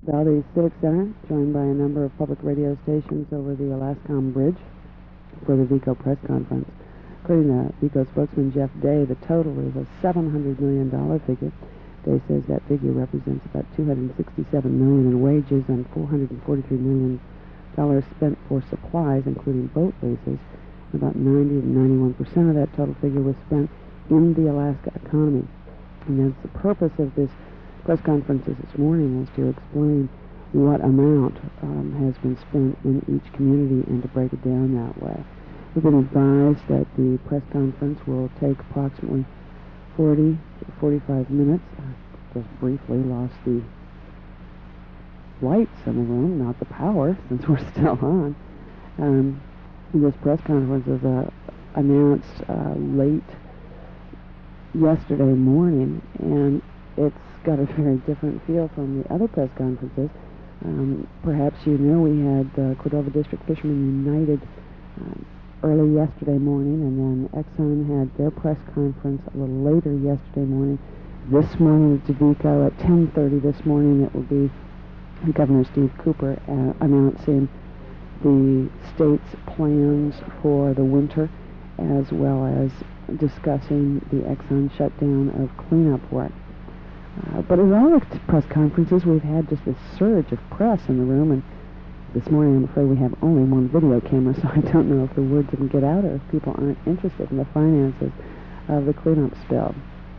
Valdez Civic Center, joined by a number of public radio stations over the Alaskan Bridge for the VECO press conference. According to VECO spokesman Jeff Day, the total is a $700 million figure. Day says that figure represents about $267 million in wages and $443 million spent for supplies, including boat leases. About 90 to 91% of that total figure was spent in the Alaska economy. And that's the purpose of this press conference this morning, is to explain what amount has been spent in each community and to break it down that way. We've been advised that the press conference will take approximately 40 to 45 minutes. I just briefly lost the lights in the room, not the power, since we're still on. This press conference was announced late yesterday morning, and it's got a very different feel from the other press conferences. Perhaps you know we had the Cordova District Fishermen United early yesterday morning, and then Exxon had their press conference a little later yesterday morning. This morning at VECO at 10:30 this morning, it will be Governor Steve Cooper announcing the state's plans for the winter, as well as discussing the Exxon shutdown of cleanup work. But at all the press conferences, we've had just this surge of press in the room, and this morning I'm afraid we have only one video camera, so I don't know if the word didn't get out or if people aren't interested in the finances of the cleanup spill.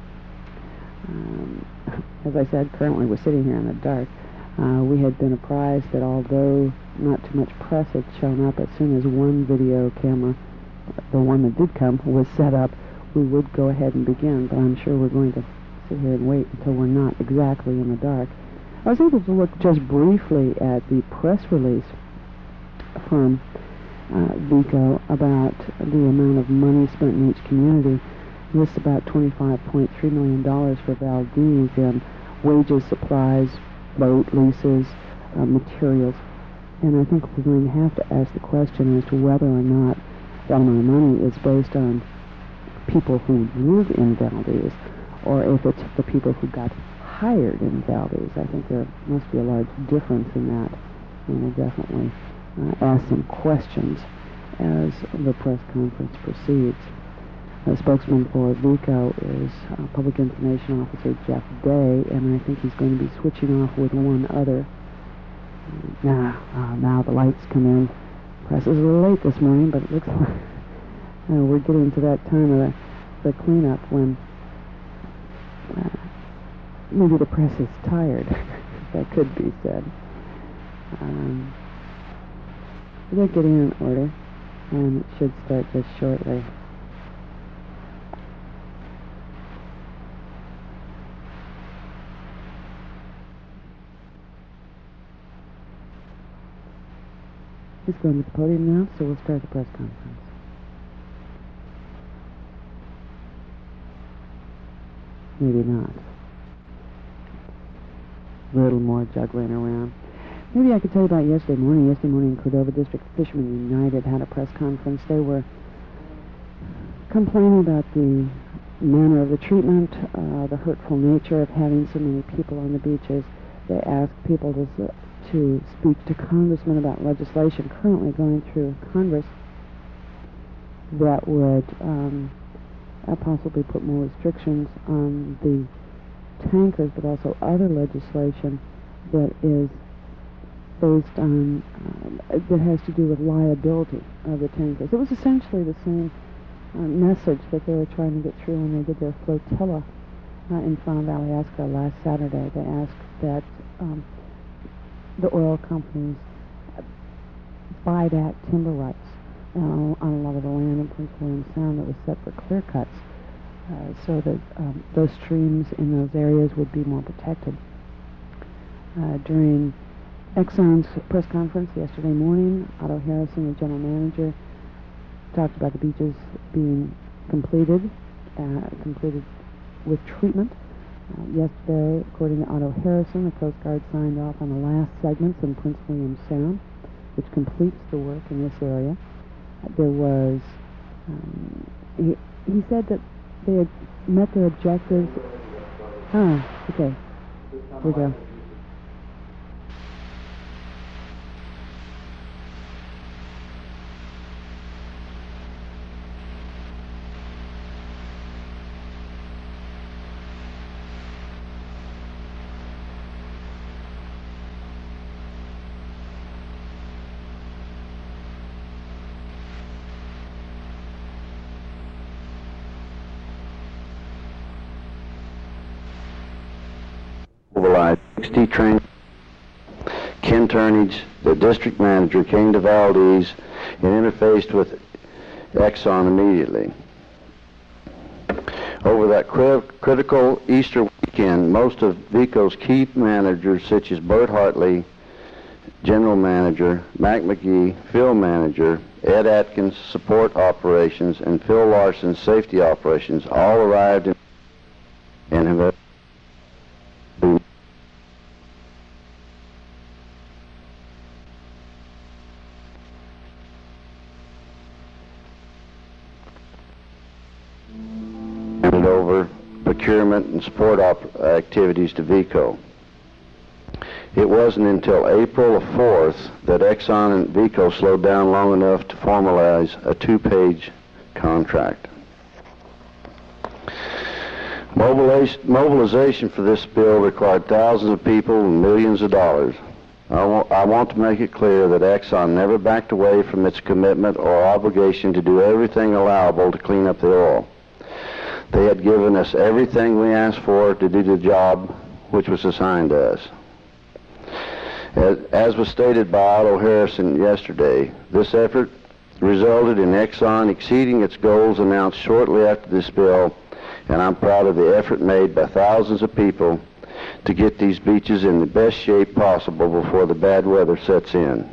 As I said, currently we're sitting here in the dark. We had been apprised that although not too much press had shown up, as soon as one video camera, the one that did come, was set up, we would go ahead and begin, but I'm sure we're going to sit here and wait until we're not exactly in the dark. I was able to look just briefly at the press release from VECO about the amount of money spent in each community. It lists about $25.3 million for Valdez in wages, supplies, boat leases, materials. And I think we're going to have to ask the question as to whether or not that amount of money is based on people who live in Valdez, or if it's the people who got hired in Valdez. I think there must be a large difference in that, and we'll definitely ask some questions as the press conference proceeds. The spokesman for VECO is Public Information Officer Jeff Day, and I think he's going to be switching off with one other. Now the lights come in. Press is a little late this morning, but it looks like we're getting to that time of the cleanup when maybe the press is tired. That could be said. They're getting in order, and it should start just shortly. He's going to the podium now, so we'll start the press conference. Maybe not. A little more juggling around. Maybe I could tell you about yesterday morning. Yesterday morning, Cordova District Fishermen United had a press conference. They were complaining about the manner of the treatment, the hurtful nature of having so many people on the beaches. They asked people to speak to congressmen about legislation currently going through Congress that would possibly put more restrictions on the tankers, but also other legislation that is based on, that has to do with liability of the tankers. It was essentially the same message that they were trying to get through when they did their flotilla in Fawn Valley, Alaska last Saturday. They asked that the oil companies buy back timber rights on a lot of the land in Prince William Sound that was set for clear cuts, so that those streams in those areas would be more protected. During Exxon's press conference yesterday morning, Otto Harrison, the general manager, talked about the beaches being completed with treatment. Yesterday, according to Otto Harrison, the Coast Guard signed off on the last segments in Prince William Sound, which completes the work in this area. There was, he said that they had met their objectives. Okay, here we go. mobilized 60 trained. Ken Turnage, the district manager, came to Valdez and interfaced with Exxon immediately. Over that critical Easter weekend, most of VECO's key managers, such as Bert Hartley, general manager, Mac McGee, field manager, Ed Atkins, support operations, and Phil Larson, safety operations, all arrived and have handed over procurement and support activities to VECO. It wasn't until April 4th that Exxon and VECO slowed down long enough to formalize a 2-page contract. Mobilization for this spill required thousands of people and millions of dollars. I want to make it clear that Exxon never backed away from its commitment or obligation to do everything allowable to clean up the oil. They had given us everything we asked for to do the job which was assigned to us. As was stated by Otto Harrison yesterday, this effort resulted in Exxon exceeding its goals announced shortly after the spill, and I'm proud of the effort made by thousands of people to get these beaches in the best shape possible before the bad weather sets in.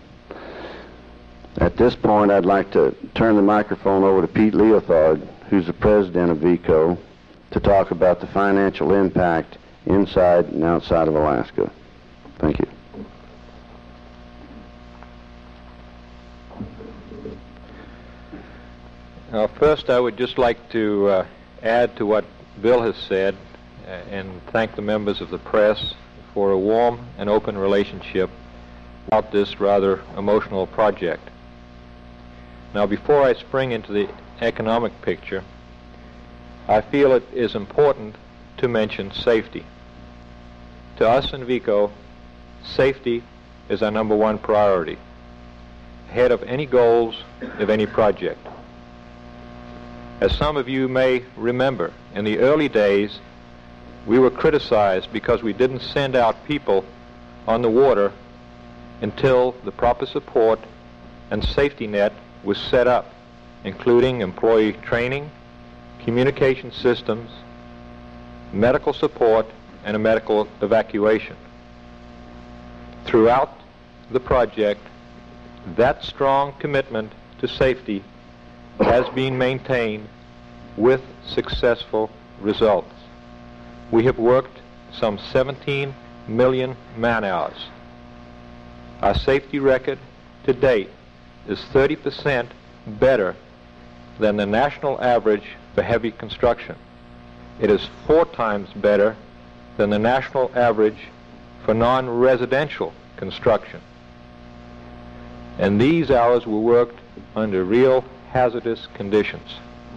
At this point, I'd like to turn the microphone over to Pete Leothard, who's the president of VECO, to talk about the financial impact inside and outside of Alaska. Thank you. First, I would just like to add to what Bill has said and thank the members of the press for a warm and open relationship about this rather emotional project. Now, before I spring into the economic picture, I feel it is important to mention safety. To us in VECO, safety is our #1 priority, ahead of any goals of any project. As some of you may remember, in the early days, we were criticized because we didn't send out people on the water until the proper support and safety net was set up, including employee training, communication systems, medical support, and a medical evacuation. Throughout the project, that strong commitment to safety has been maintained with successful results. We have worked some 17 million man-hours. Our safety record to date is 30% better than the national average for heavy construction. It is 4 times better than the national average for non-residential construction. And these hours were worked under real hazardous conditions.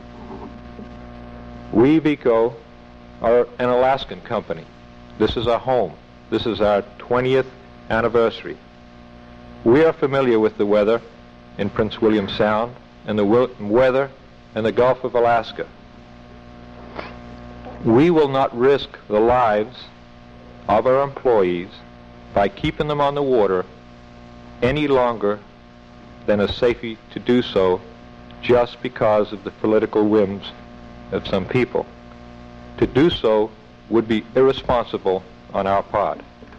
We, VECO, are an Alaskan company. This is our home. This is our 20th anniversary. We are familiar with the weather in Prince William Sound and the weather in the Gulf of Alaska. We will not risk the lives of our employees by keeping them on the water any longer than is safe to do so just because of the political whims of some people. To do so would be irresponsible on our part.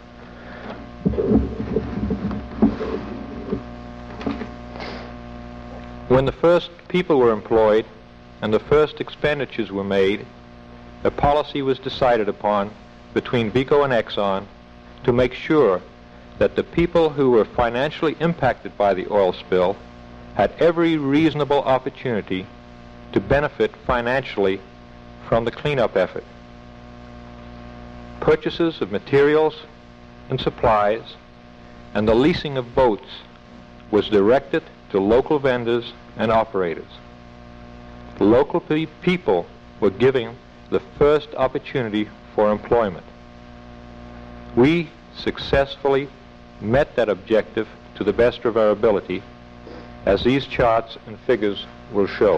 When the first people were employed and the first expenditures were made, a policy was decided upon between VECO and Exxon to make sure that the people who were financially impacted by the oil spill had every reasonable opportunity to benefit financially from the cleanup effort. Purchases of materials and supplies and the leasing of boats was directed to local vendors and operators. Local people were given the first opportunity for employment. We successfully met that objective to the best of our ability, as these charts and figures will show.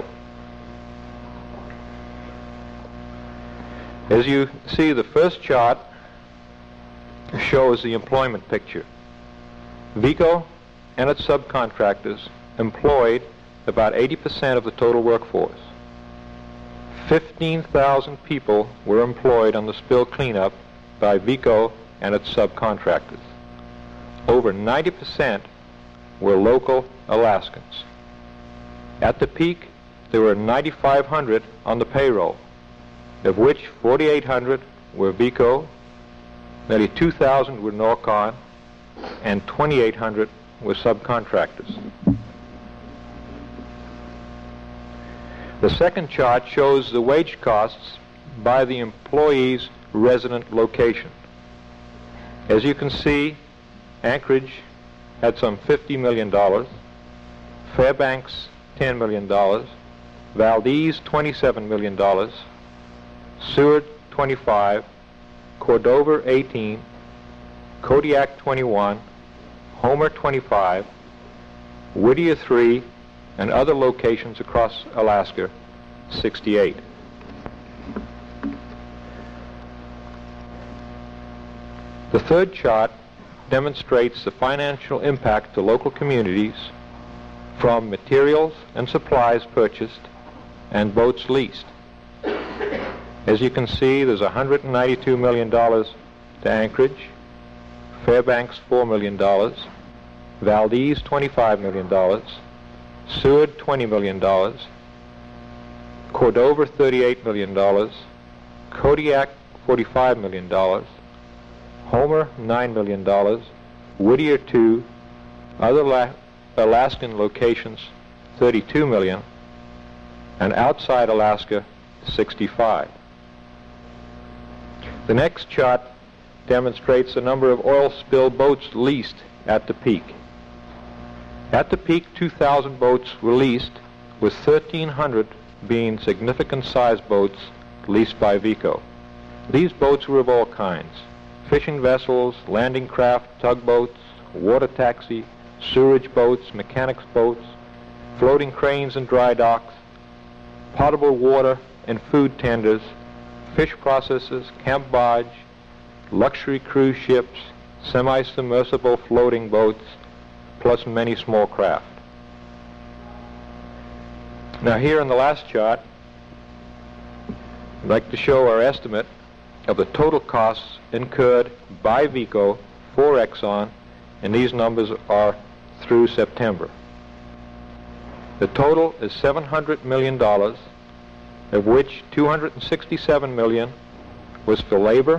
As you see, the first chart shows the employment picture. VECO and its subcontractors employed about 80% of the total workforce. 15,000 people were employed on the spill cleanup by VECO and its subcontractors. Over 90% were local Alaskans. At the peak, there were 9,500 on the payroll, of which 4,800 were VECO, nearly 2,000 were Norcon, and 2,800 were subcontractors. The second chart shows the wage costs by the employee's resident location. As you can see, Anchorage had some $50 million, Fairbanks $10 million, Valdez $27 million, Seward 25, Cordova 18, Kodiak 21, Homer 25, Whittier 3, and other locations across Alaska 68. The third chart demonstrates the financial impact to local communities from materials and supplies purchased and boats leased. As you can see, there's $192 million to Anchorage, Fairbanks $4 million, Valdez $25 million, Seward $20 million, Cordova $38 million, Kodiak $45 million, Homer $9 million, Whittier 2, other Alaskan locations $32 million, and outside Alaska 65. The next chart demonstrates the number of oil spill boats leased at the peak. At the peak, 2,000 boats were leased, with 1,300 being significant size boats leased by VECO. These boats were of all kinds: fishing vessels, landing craft, tugboats, water taxi, sewerage boats, mechanics boats, floating cranes and dry docks, potable water and food tenders, fish processors, camp barge, luxury cruise ships, semi-submersible floating boats, plus many small craft. Now here in the last chart, I'd like to show our estimate of the total costs incurred by VECO for Exxon, and these numbers are through September. The total is $700 million, of which $267 million was for labor,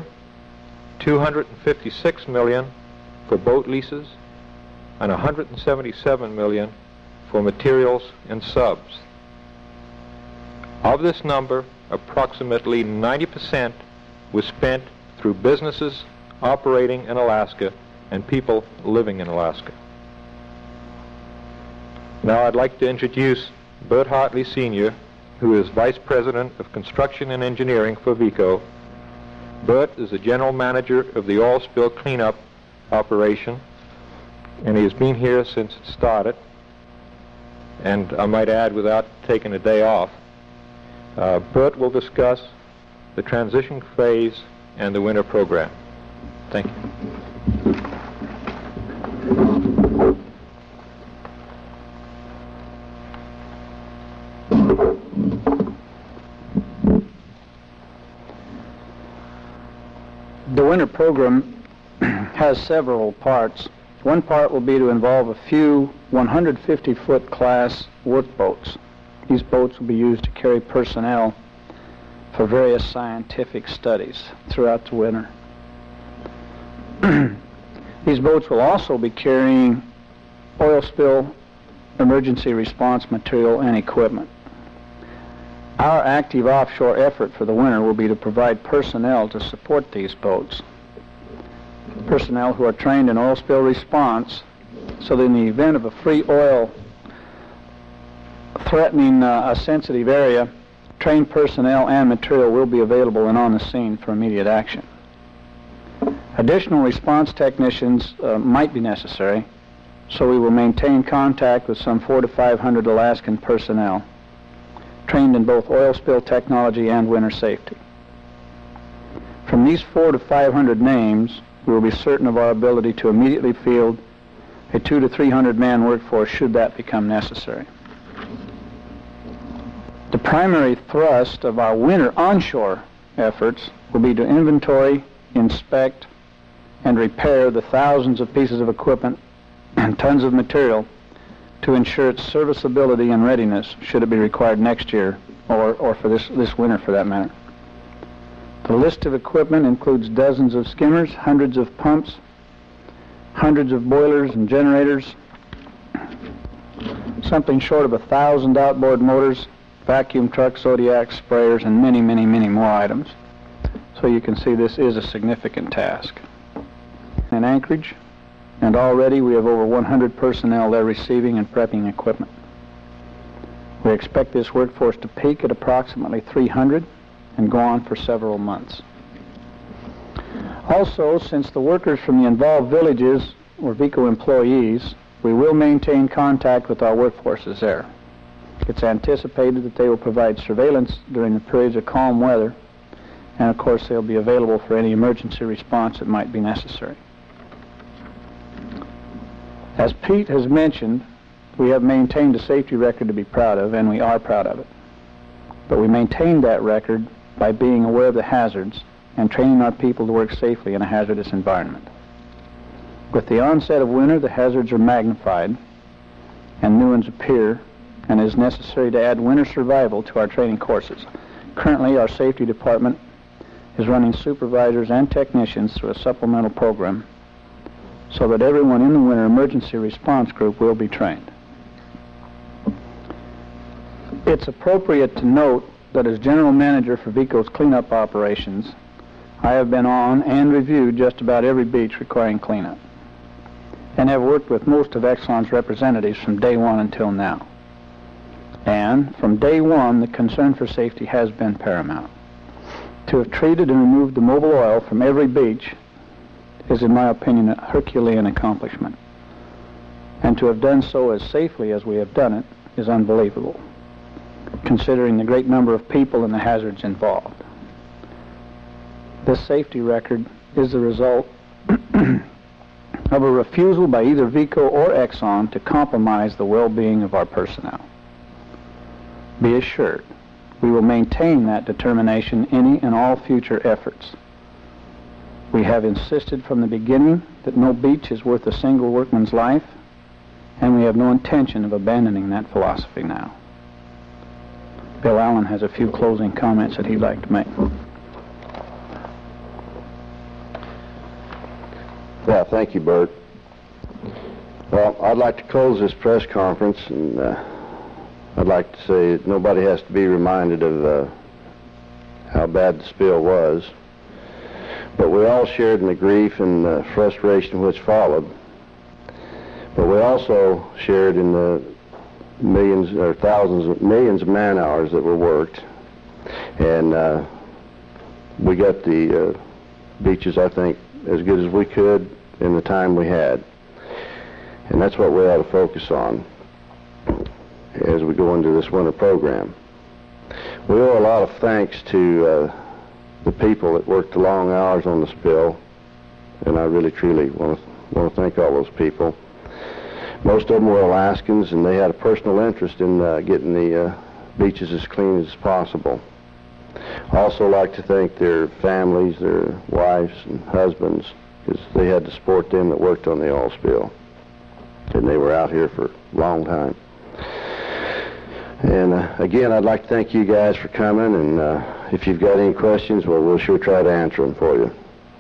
$256 million for boat leases, and $177 million for materials and subs. Of this number, approximately 90% was spent through businesses operating in Alaska and people living in Alaska. Now I'd like to introduce Bert Hartley Sr., who is Vice President of Construction and Engineering for VECO. Bert is the General Manager of the oil spill cleanup operation, and he has been here since it started, and I might add, without taking a day off. Bert will discuss the transition phase and the winter program. Thank you. The winter program has several parts. One part will be to involve a few 150-foot class workboats. These boats will be used to carry personnel for various scientific studies throughout the winter. These boats will also be carrying oil spill emergency response material and equipment. Our active offshore effort for the winter will be to provide personnel to support these boats. Personnel who are trained in oil spill response, so that in the event of a free oil threatening a sensitive area, trained personnel and material will be available and on the scene for immediate action. Additional response technicians might be necessary, so we will maintain contact with some 400 to 500 Alaskan personnel trained in both oil spill technology and winter safety. From these 400 to 500 names, we will be certain of our ability to immediately field a 200 to 300 man workforce should that become necessary. The primary thrust of our winter onshore efforts will be to inventory, inspect, and repair the thousands of pieces of equipment and tons of material to ensure its serviceability and readiness should it be required next year or for this winter for that matter. The list of equipment includes dozens of skimmers, hundreds of pumps, hundreds of boilers and generators, something short of 1,000 outboard motors, vacuum trucks, Zodiacs, sprayers, and many, many, many more items. So you can see this is a significant task. In Anchorage, and already we have over 100 personnel there receiving and prepping equipment. We expect this workforce to peak at approximately 300 and go on for several months. Also, since the workers from the involved villages were VECO employees, we will maintain contact with our workforces there. It's anticipated that they will provide surveillance during the periods of calm weather, and of course they'll be available for any emergency response that might be necessary. As Pete has mentioned, we have maintained a safety record to be proud of, and we are proud of it. But we maintained that record by being aware of the hazards and training our people to work safely in a hazardous environment. With the onset of winter, the hazards are magnified and new ones appear, and it is necessary to add winter survival to our training courses. Currently, our safety department is running supervisors and technicians through a supplemental program so that everyone in the winter emergency response group will be trained. It's appropriate to note that as general manager for VECO's cleanup operations, I have been on and reviewed just about every beach requiring cleanup, and have worked with most of Exxon's representatives from day one until now. And from day one, the concern for safety has been paramount. To have treated and removed the mobile oil from every beach is, in my opinion, a Herculean accomplishment. And to have done so as safely as we have done it is unbelievable, considering the great number of people and the hazards involved. This safety record is the result of a refusal by either VECO or Exxon to compromise the well-being of our personnel. Be assured, we will maintain that determination in any and all future efforts. We have insisted from the beginning that no beach is worth a single workman's life, and we have no intention of abandoning that philosophy now. Bill Allen has a few closing comments that he'd like to make. Yeah, thank you, Bert. Well, I'd like to close this press conference, and I'd like to say that nobody has to be reminded of how bad the spill was. But we all shared in the grief and the frustration which followed. But we also shared in the millions or millions of man hours that were worked. And we got the beaches, I think, as good as we could in the time we had. And that's what we ought to focus on as we go into this winter program. We owe a lot of thanks to the people that worked the long hours on the spill, and I really truly want to thank all those people. Most of them were Alaskans, and they had a personal interest in getting the beaches as clean as possible. I also like to thank their families, their wives and husbands, because they had to support them that worked on the oil spill, and they were out here for a long time. And again, I'd like to thank you guys for coming, and if you've got any questions, well, we'll sure try to answer them for you.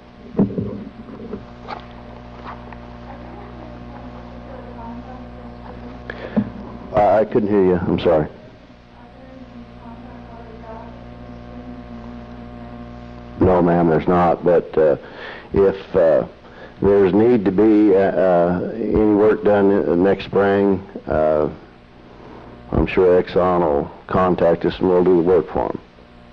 I couldn't hear you. I'm sorry. No, ma'am, there's not. But if there's need to be any work done next spring, I'm sure Exxon will contact us and we'll do the work for them.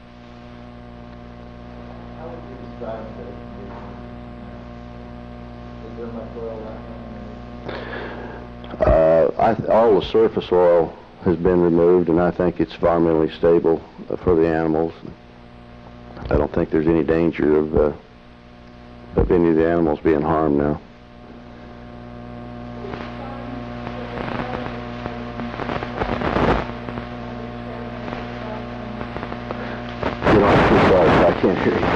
How would you describe the condition? Is there much oil left? All the surface oil has been removed, and I think it's environmentally stable for the animals. I don't think there's any danger of of any of the animals being harmed now. Sorry, I can't hear you.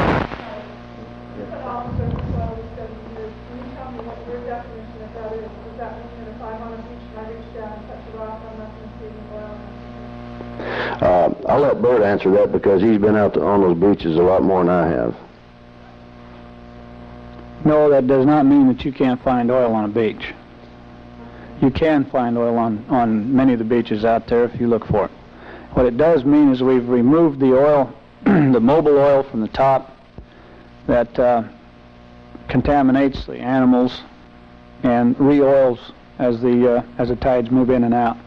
I'll let Bert answer that because he's been out on those beaches a lot more than I have. No, that does not mean that you can't find oil on a beach. You can find oil on many of the beaches out there if you look for it. What it does mean is we've removed the oil, the mobile oil from the top that contaminates the animals and re-oils as the tides move in and out.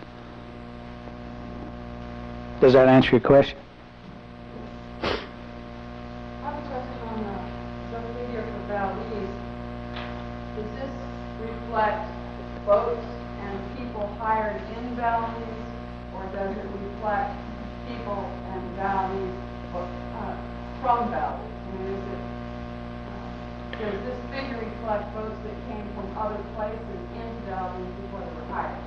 Does that answer your question? I have a question on the video for Valdez. Does this reflect boats and people hired in Valdez, or does it reflect people and Valdez from Valdez? I mean, does this figure reflect boats that came from other places into Valdez before they were hired?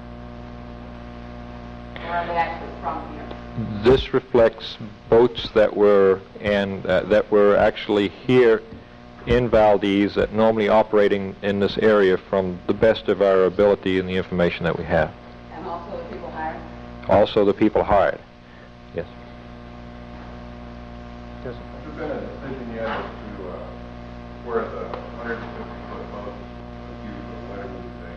Or are they actually from here? This reflects boats that were actually here in Valdez that normally operating in this area from the best of our ability and the information that we have. And also the people hired? Also the people hired. Yes. Has there been a decision yet as to where the 150-foot boat is used or whatever you say?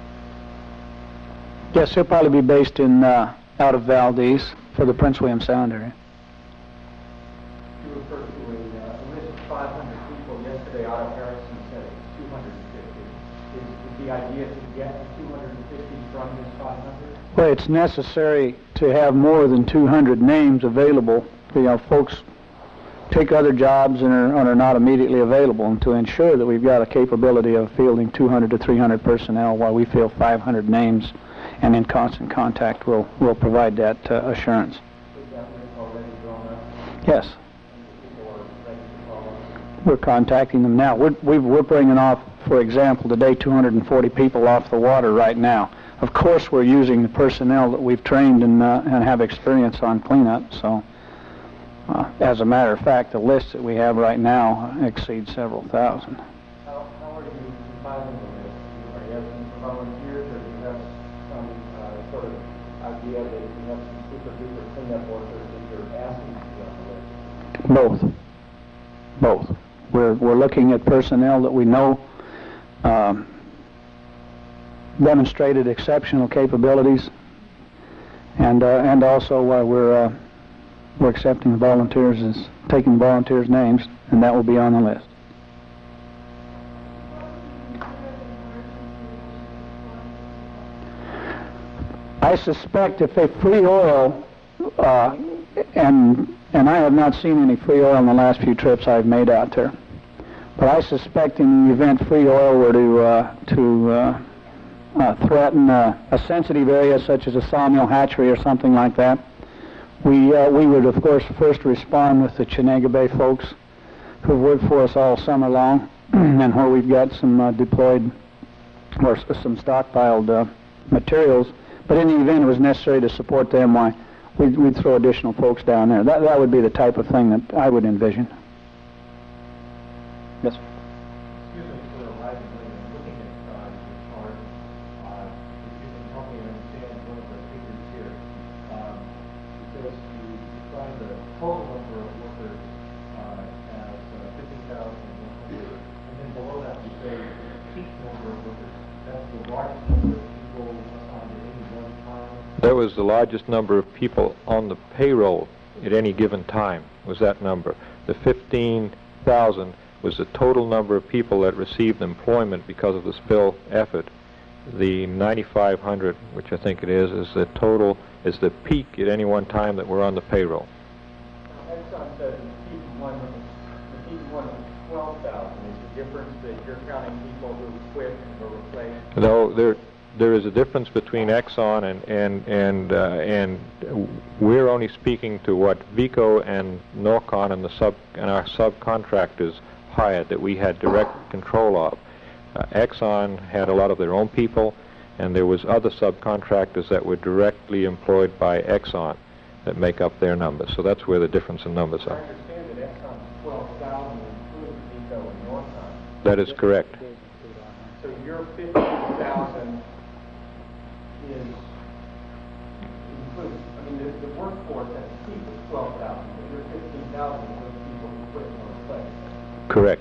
Yes, he'll probably be based in out of Valdez for the Prince William Sound area. You referred to a list of 500 people yesterday. Otto Harrison said it's 250. Is the idea to get to 250 from this 500? Well, it's necessary to have more than 200 names available. You know, folks take other jobs and are not immediately available, and to ensure that we've got a capability of fielding 200 to 300 personnel while we field 500 names and in constant contact will provide that assurance. Is that list already drawn up? Yes. People are ready to follow? We're contacting them now. We're bringing off, for example, today 240 people off the water right now. Of course, we're using the personnel that we've trained and have experience on cleanup. So, as a matter of fact, the list that we have right now exceeds several thousand. How are you compiling the list? Are you asking for volunteers, or do you have some sort of idea that you have some super duper cleanup workers that you're asking to be on the list? Both. We're looking at personnel that we know demonstrated exceptional capabilities, and also we're accepting the volunteers, as taking volunteers' names, and that will be on the list. I suspect if they free oil, and I have not seen any free oil in the last few trips I've made out there, but I suspect in the event free oil were to threaten a sensitive area such as a sawmill hatchery or something like that, we would of course first respond with the Chenega Bay folks who've worked for us all summer long and where we've got some deployed or some stockpiled materials. But in the event it was necessary to support them, why we'd throw additional folks down there. That would be the type of thing that I would envision. Yes. Excuse me for arriving late and looking at your chart. If you can help me understand one of the figures here. It says you define the total number of workers as 50,100, and then below that you say the peak number of workers. That's the largest number of people assigned at any one time. That was the largest number of people on the payroll at any given time, was that number. The 15,000 was the total number of people that received employment because of the spill effort. The 9,500, which I think it is the total, is the peak at any one time that were on the payroll. Exxon says the peak one was 12,000. Is the difference that you're counting people who quit and were replaced? No, there is a difference between Exxon and we're only speaking to what Vico and Norcon and our subcontractors hired that we had direct control of. Exxon had a lot of their own people, and there was other subcontractors that were directly employed by Exxon that make up their numbers. So that's where the difference in numbers I are. understand that Exxon's 12,000 includes Eco and Northon. That is correct. So your 15,000 is includes, I mean, the workforce at the peak was 12,000, but your 15,000 was people who quit and were replaced. Correct.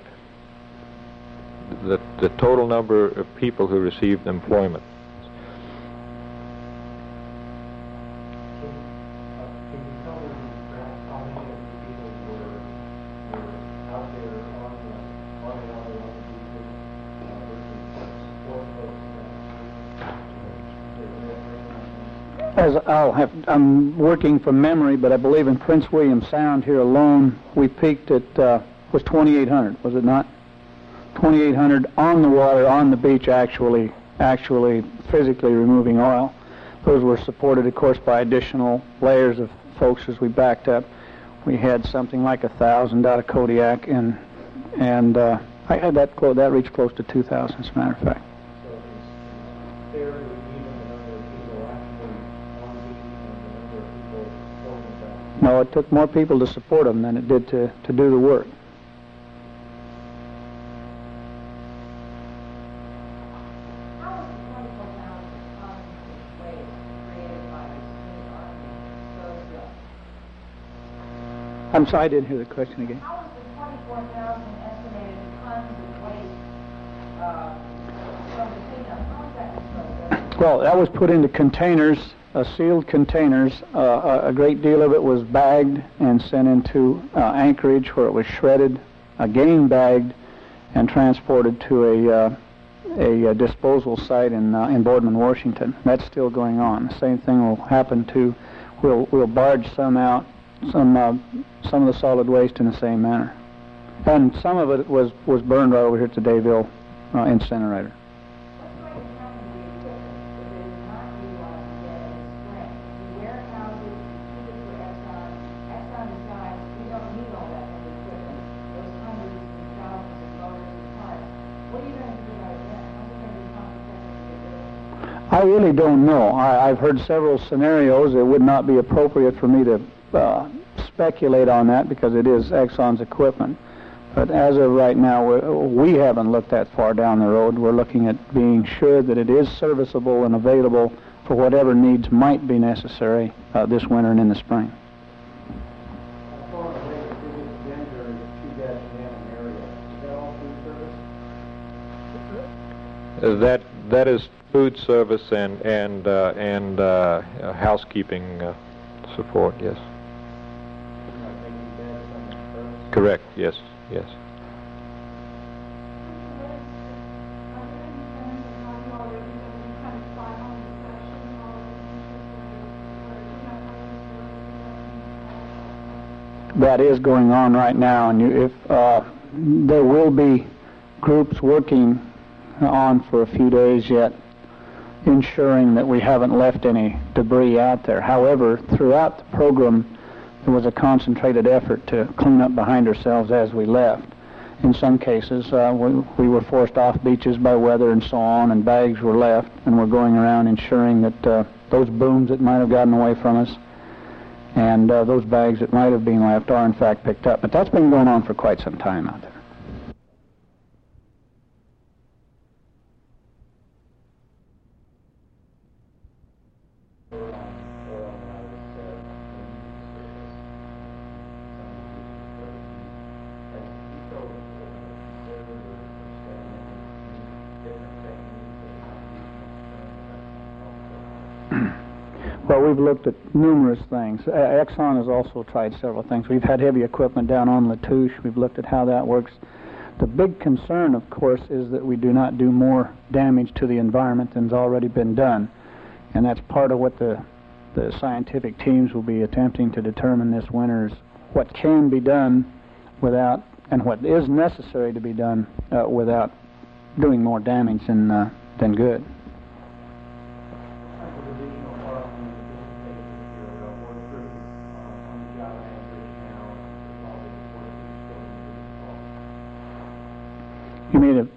The total number of people who received employment. Can you tell me perhaps how many of the people were out there on the As I'm working from memory, but I believe in Prince William Sound here alone, we peaked at was 2,800, was it not? 2,800 on the water, on the beach, actually physically removing oil. Those were supported, of course, by additional layers of folks as we backed up. We had something like 1,000 out of Kodiak, and I had that reached close to 2,000, as a matter of fact. So it's fairly even the number of people actually on the beach and the number of people supporting that. No, it took more people to support them than it did to do the work. I'm sorry, I didn't hear the question again. How was the 24,000 estimated tons of waste from the cleanup? How was that disposed of? Well, that was put into containers, sealed containers. A great deal of it was bagged and sent into Anchorage, where it was shredded, again bagged, and transported to a disposal site in Boardman, Washington. That's still going on. The same thing will happen to. We'll barge some out, some of the solid waste in the same manner, and some of it was burned right over here at the Dayville incinerator. What's going to happen to the equipment that is not utilized again in the spring? You warehouse it, you keep it for Exxon. Exxon decides we don't need all that heavy equipment, those hundreds and thousands of motors and parts. What are you going to do about it then? How's it going to be cost effective to get rid of it? I really don't know. I've heard several scenarios. It would not be appropriate for me to speculate on that because it is Exxon's equipment. But as of right now, we haven't looked that far down the road. We're looking at being sure that it is serviceable and available for whatever needs might be necessary this winter and in the spring. How far away is this Denver to area? Is that all food service? That is food service and housekeeping support. Yes. Correct. Yes. Yes. That is going on right now, and if there will be groups working on for a few days yet, ensuring that we haven't left any debris out there. However, throughout the program, there was a concentrated effort to clean up behind ourselves as we left. In some cases, we were forced off beaches by weather and so on, and bags were left, and we're going around ensuring that those booms that might have gotten away from us and those bags that might have been left are in fact picked up. But that's been going on for quite some time out there. Well, we've looked at numerous things. Exxon has also tried several things. We've had heavy equipment down on Latouche. We've looked at how that works. The big concern, of course, is that we do not do more damage to the environment than's already been done. And that's part of what the scientific teams will be attempting to determine this winter is what can be done without, and what is necessary to be done without doing more damage than good.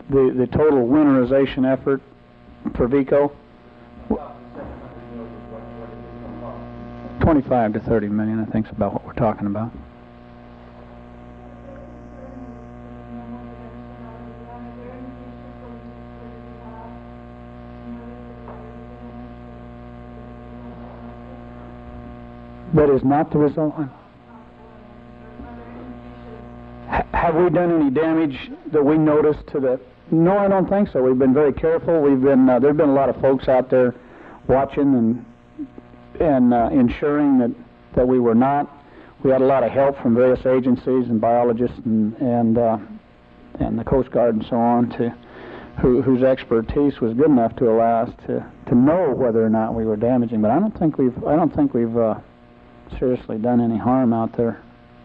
the total winterization effort for VECO? 25 to 30 million, I think, is about what we're talking about. That is not the result. Have we done any damage that we noticed to the... No, I don't think so. We've been very careful. We've been there've been a lot of folks out there watching and ensuring that we were not. We had a lot of help from various agencies and biologists and the Coast Guard and so on, whose expertise was good enough to allow us to know whether or not we were damaging. But I don't think we've seriously done any harm out there.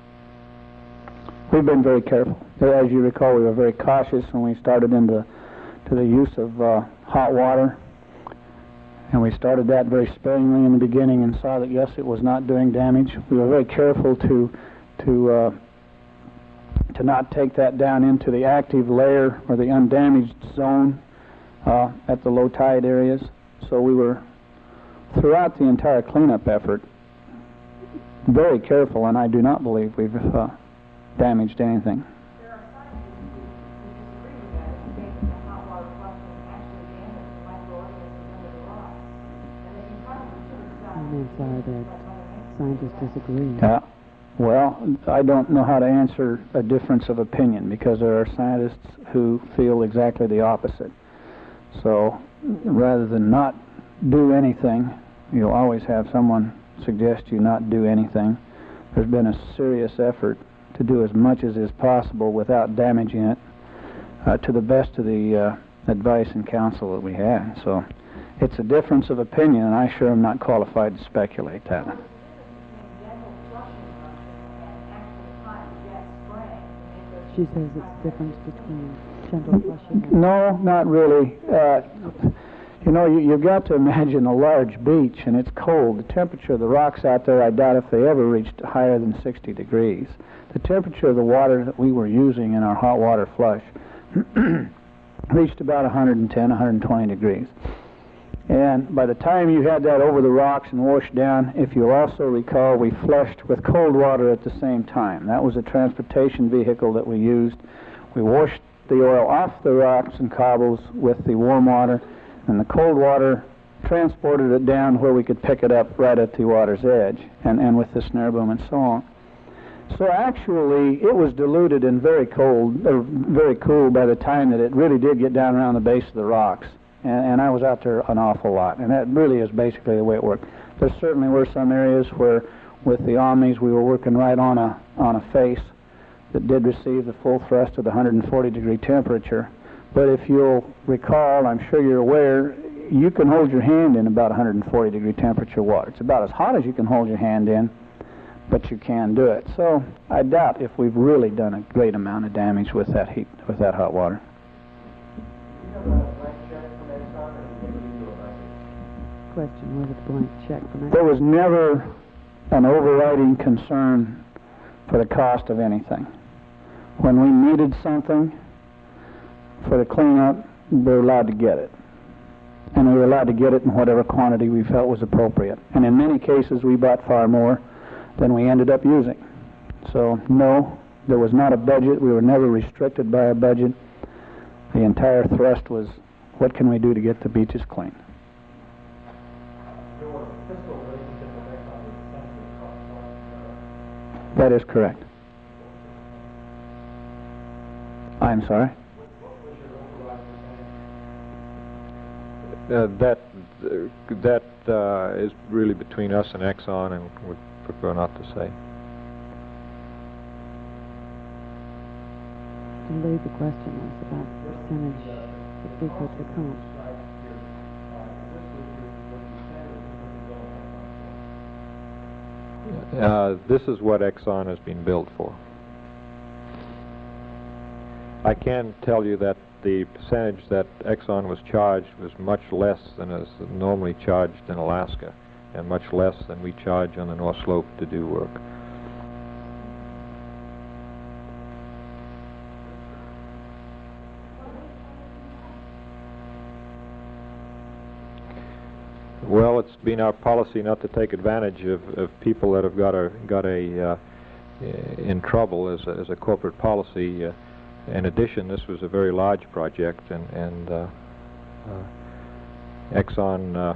We've been very careful. As you recall, we were very cautious when we started into the use of hot water, and we started that very sparingly in the beginning and saw that yes, it was not doing damage. We were very careful to not take that down into the active layer or the undamaged zone at the low tide areas. So we were, throughout the entire cleanup effort, very careful, and I do not believe we've damaged anything. There are scientists who disagree with that and think that the hot water flushing actually damaged the microorganisms under the rocks. And they can probably I'm sorry that scientists disagree. Well, I don't know how to answer a difference of opinion, because there are scientists who feel exactly the opposite. So rather than not do anything, you'll always have someone suggest you not do anything. There's been a serious effort to do as much as is possible without damaging it, to the best of the advice and counsel that we had. So it's a difference of opinion, and I sure am not qualified to speculate that. She says it's the difference between gentle flushing and... No, not really. You know, you've got to imagine a large beach, and it's cold. The temperature of the rocks out there, I doubt if they ever reached higher than 60 degrees. The temperature of the water that we were using in our hot water flush reached about 110, 120 degrees. And by the time you had that over the rocks and washed down, if you also recall, we flushed with cold water at the same time. That was a transportation vehicle that we used. We washed the oil off the rocks and cobbles with the warm water, and the cold water transported it down where we could pick it up right at the water's edge, and with the snare boom and so on. So actually, it was diluted and very cold, or very cool by the time that it really did get down around the base of the rocks. And I was out there an awful lot, and that really is basically the way it worked. There certainly were some areas where, with the Omnis, we were working right on a face that did receive the full thrust of the 140-degree temperature. But if you'll recall, I'm sure you're aware, you can hold your hand in about 140-degree temperature water. It's about as hot as you can hold your hand in, but you can do it. So I doubt if we've really done a great amount of damage with that heat, with that hot water. Question, was it a blank check for that? There was never an overriding concern for the cost of anything. When we needed something for the cleanup, we were allowed to get it. And we were allowed to get it in whatever quantity we felt was appropriate. And in many cases, we bought far more than we ended up using. So, no, there was not a budget. We were never restricted by a budget. The entire thrust was, what can we do to get the beaches clean? That is correct. I'm sorry? That is really between us and Exxon, and would prefer not to say. I believe the question was about the percentage that people took home. This is what Exxon has been billed for. I can tell you that the percentage that Exxon was charged was much less than is normally charged in Alaska, and much less than we charge on the North Slope to do work. Well, it's been our policy not to take advantage of people that have got in trouble as a corporate policy. In addition, this was a very large project, and Exxon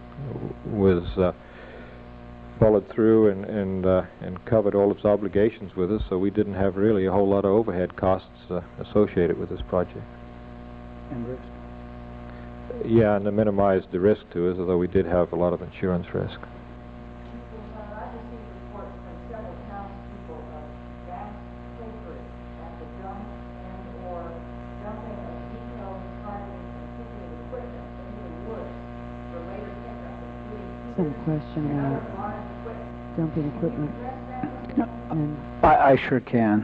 was followed through and covered all its obligations with us, so we didn't have really a whole lot of overhead costs associated with this project. And risk. Yeah, and to minimize the risk to us, although we did have a lot of insurance risk. I received reports from several townspeople of gas tapering at the dump and or dumping of detailed targeting and picking equipment into the woods for later pickup, including Some question about large equipment. dumping equipment. And I sure can.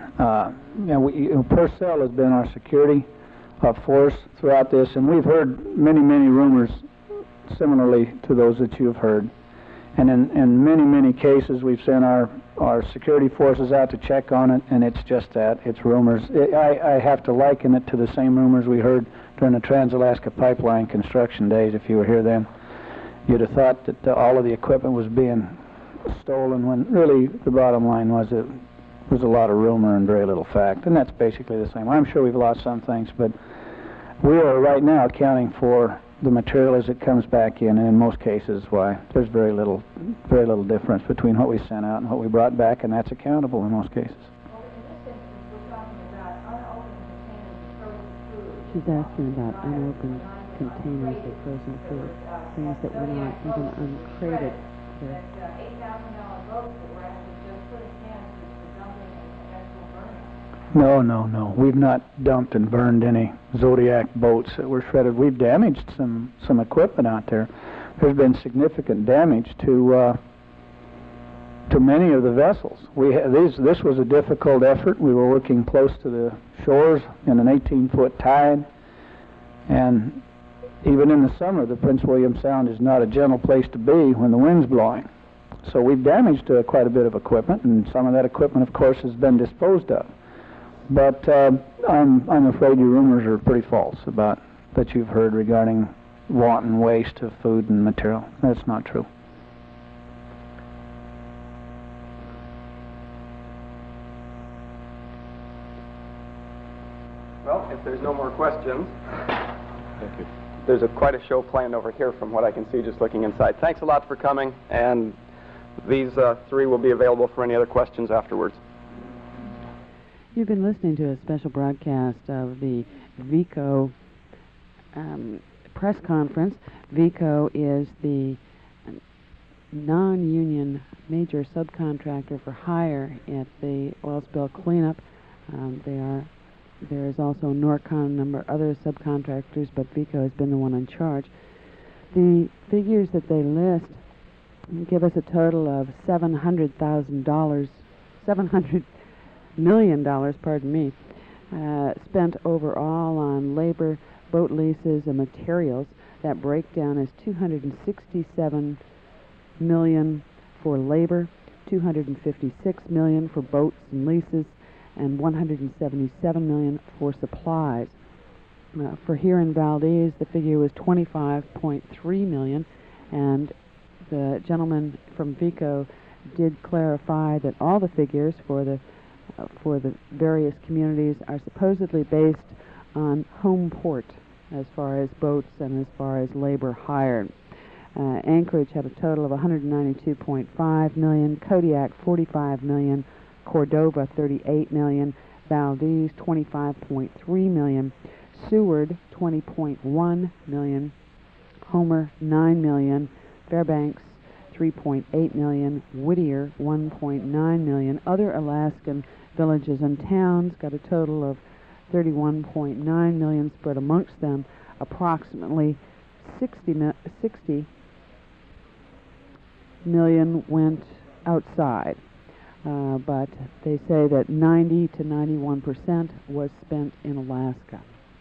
Purcell has been our security force throughout this, and we've heard many rumors similarly to those that you've heard. And in many cases, we've sent our security forces out to check on it, and it's just that. It's rumors. I have to liken it to the same rumors we heard during the Trans-Alaska Pipeline construction days. If you were here then, you'd have thought that all of the equipment was being stolen, when really the bottom line was it was a lot of rumor and very little fact. And that's basically the same. I'm sure we've lost some things, but we are right now accounting for the material as it comes back in, and in most cases, why, there's very little difference between what we sent out and what we brought back, and that's accountable in most cases. Well, in this instance, we're talking about unopened containers of frozen food. she's asking about unopened containers of frozen food, things that were not even uncrated. That $8,000 boats that were actually just put in canisters for dumping and actual burning. No. We've not dumped and burned any Zodiac boats that were shredded. We've damaged some equipment out there. There's been significant damage to many of the vessels. This was a difficult effort. We were working close to the shores in an 18-foot tide, and even in the summer, the Prince William Sound is not a gentle place to be when the wind's blowing. So we've damaged quite a bit of equipment, and some of that equipment, of course, has been disposed of. But I'm afraid your rumors are pretty false about that you've heard regarding wanton waste of food and material. That's not true. Well, if there's no more questions, Thank you. there's quite a show planned over here from what I can see just looking inside. Thanks a lot for coming, and these three will be available for any other questions afterwards. You've been listening to a special broadcast of the VECO press conference. VECO is the non-union major subcontractor for hire at the oil spill cleanup. There is also Norcon and a number of other subcontractors, but VECO has been the one in charge. The figures that they list give us a total of $700 million, pardon me, spent overall on labor, boat leases, and materials. That breakdown is $267 million for labor, $256 million for boats and leases, and $177 million for supplies. For here in Valdez, the figure was $25.3 million, and the gentleman from VECO did clarify that all the figures for the various communities are supposedly based on home port as far as boats and as far as labor hired. Anchorage had a total of $192.5 million, Kodiak $45 million, Cordova $38 million, Valdez $25.3 million, Seward $20.1 million, Homer $9 million, Fairbanks $3.8 million, Whittier $1.9 million. Other Alaskan villages and towns got a total of $31.9 million spread amongst them. Approximately 60 million went outside, but they say that 90 to 91% was spent in Alaska.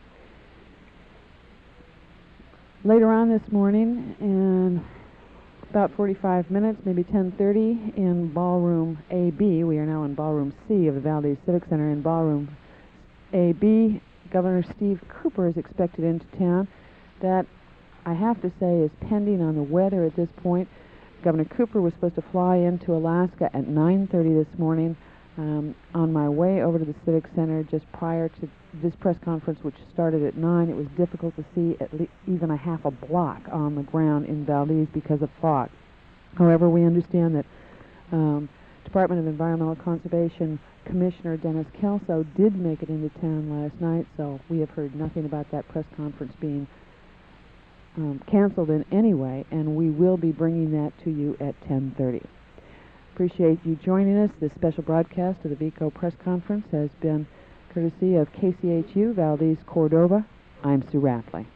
Later on this morning, in about 45 minutes, maybe 10:30, in Ballroom AB, we are now in Ballroom C of the Valdez Civic Center. In Ballroom AB, Governor Steve Cooper is expected into town. That I have to say is pending on the weather at this point. Governor Cooper was supposed to fly into Alaska at 9:30 this morning. On my way over to the Civic Center just prior to this press conference, which started at 9, it was difficult to see even a half a block on the ground in Valdez because of fog. However, we understand that Department of Environmental Conservation Commissioner Dennis Kelso did make it into town last night, so we have heard nothing about that press conference being canceled in any way, and we will be bringing that to you at 10:30. Appreciate you joining us. This special broadcast of the VECO press conference has been courtesy of KCHU Valdez Cordova. I'm Sue Rapley.